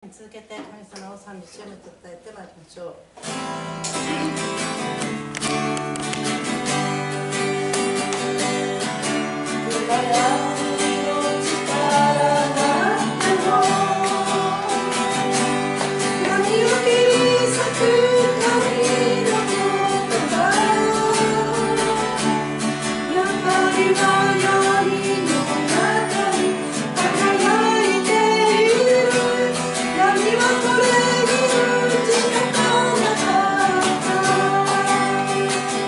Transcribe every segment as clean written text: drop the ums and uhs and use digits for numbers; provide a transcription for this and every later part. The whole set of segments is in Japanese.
続けて神様を賛美し、読み伝えてまいりましょう。 「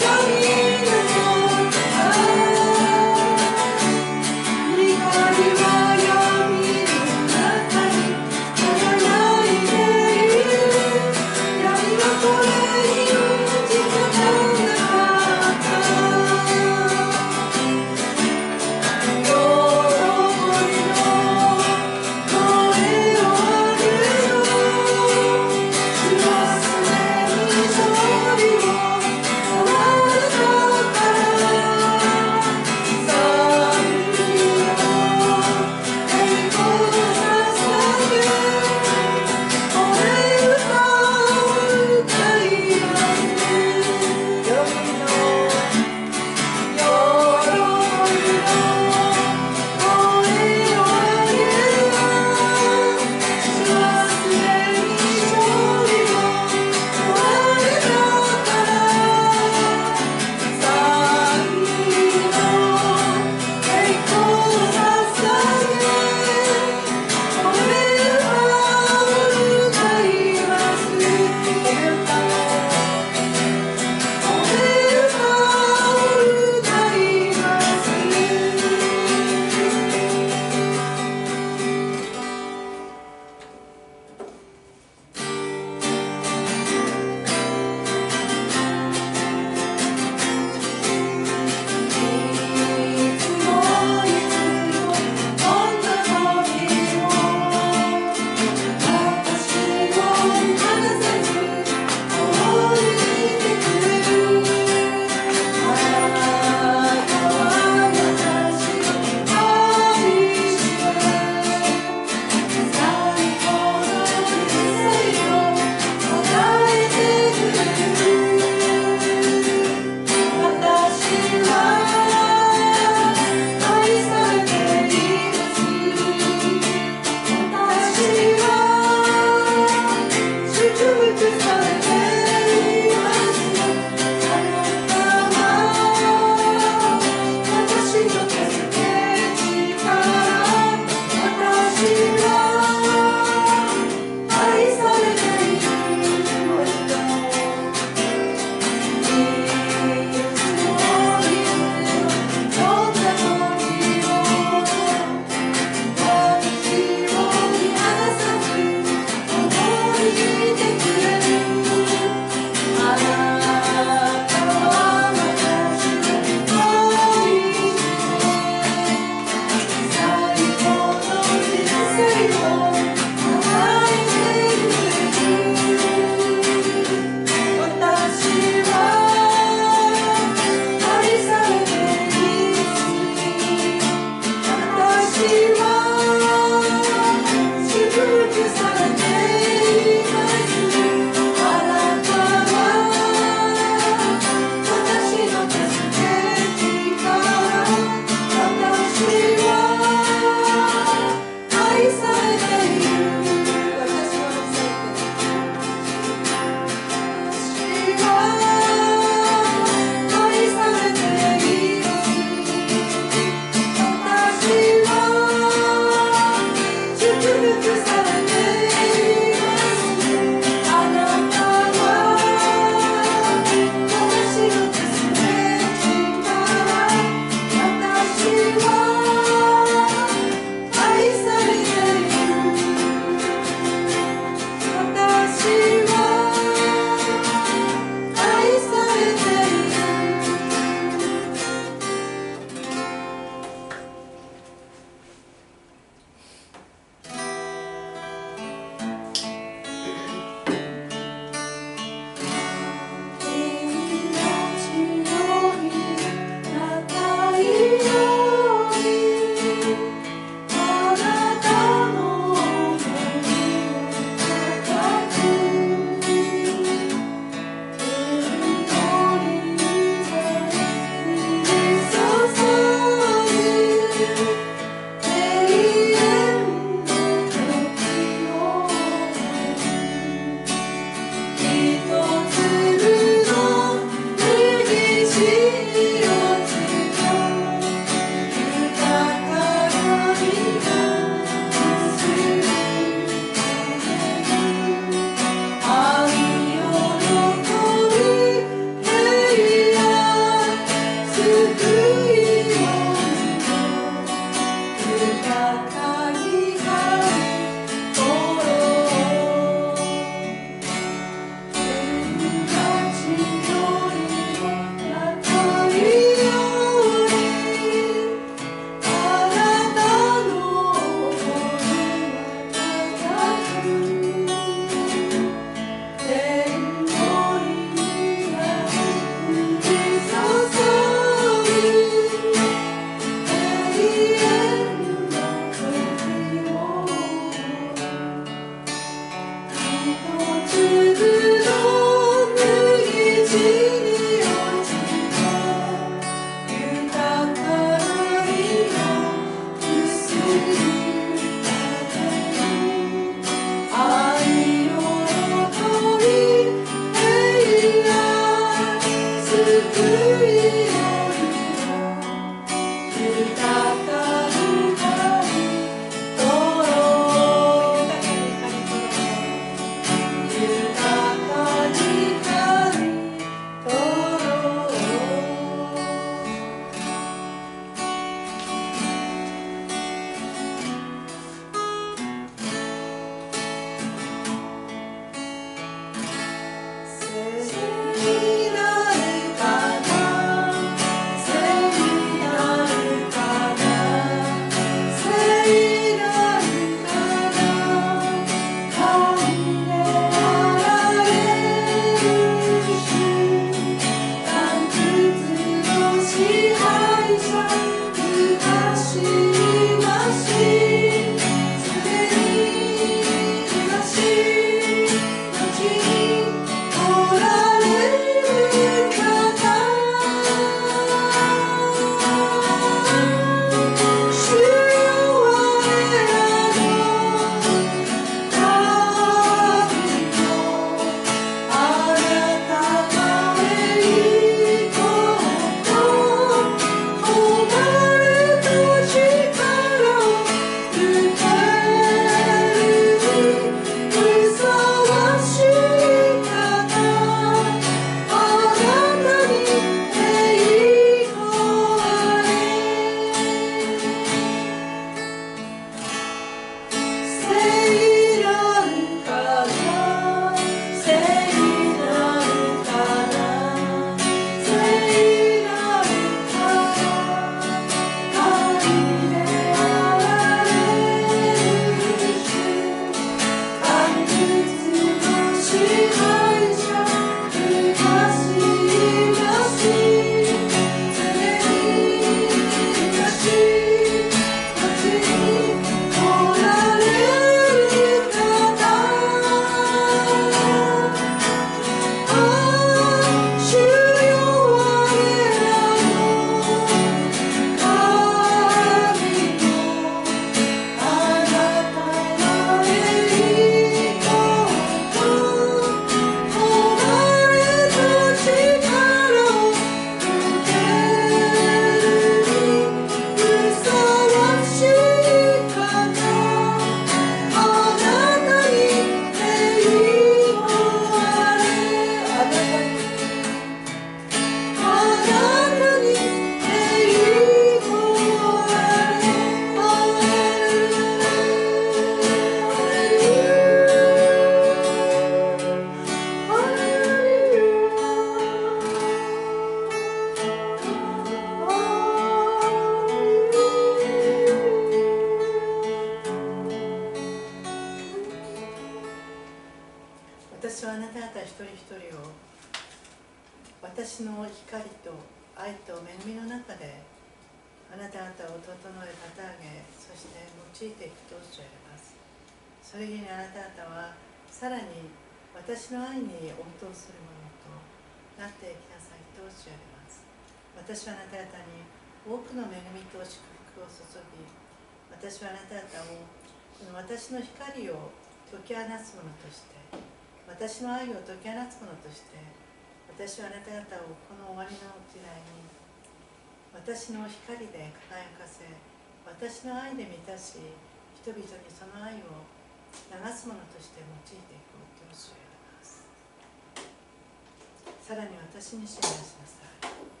私はあなた方一人一人を私の光と愛と恵みの中であなた方を整え旗揚げ、そして用いていくとおっしゃいます。それゆえにあなた方はさらに私の愛に応答するものとなっていきなさいとおっしゃいます。私はあなた方に多くの恵みと祝福を注ぎ、私はあなた方をこの私の光を解き放つものとして、私の愛を解き放つものとして、私はあなた方をこの終わりの時代に私の光で輝かせ、私の愛で満たし、人々にその愛を流すものとして用いていこうとおっしゃいます。さらに私に示しなさい。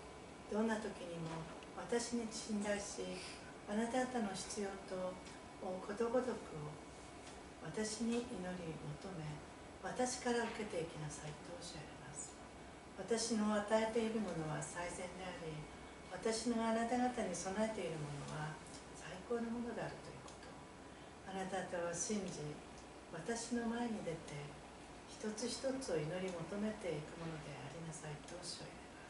どんな時にも私に信頼し、あなた方の必要とことごとくを私に祈り求め、私から受けていきなさいとおっしゃいます。私の与えているものは最善であり、私のあなた方に備えているものは最高のものであるということ。あなた方は信じ、私の前に出て一つ一つを祈り求めていくものでありなさいとおっしゃいます。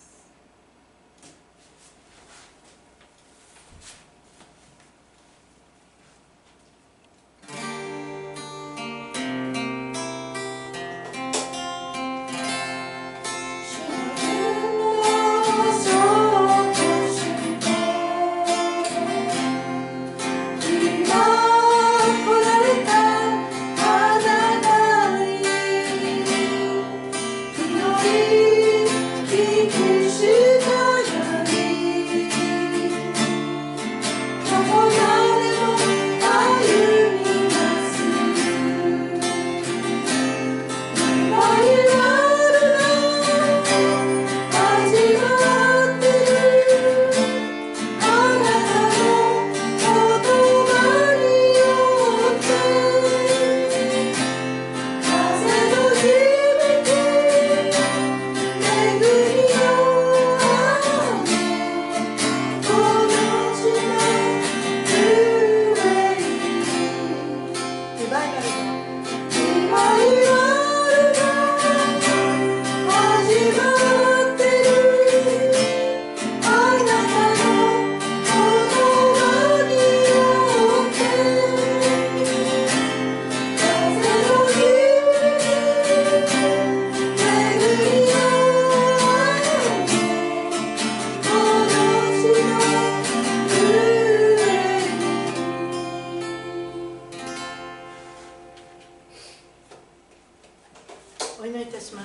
お祈りいたします。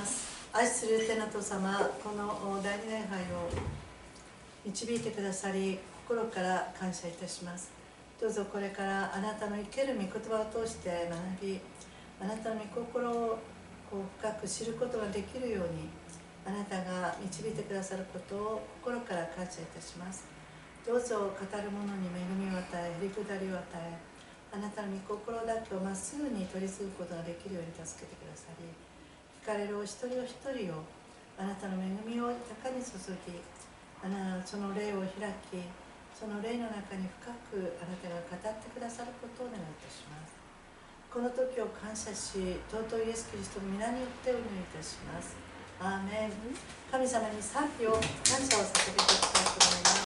愛する天の父様、この第二礼拝を導いてくださり、心から感謝いたします。どうぞこれからあなたの生ける御言葉を通して学び、あなたの御心を深く知ることができるように、あなたが導いてくださることを心から感謝いたします。どうぞ語る者に恵みを与え、へりくだりを与え、あなたの御心だけをまっすぐに取り継ぐことができるように助けてくださり、聞かれるお一人お一人をあなたの恵みを高に注ぎ、その霊を開き、その霊の中に深くあなたが語ってくださることをお願いいたします。この時を感謝し、尊いイエス・キリストの皆によってお祈りいたします。アーメン。神様に賛美を感謝をさせていただきたいと思います。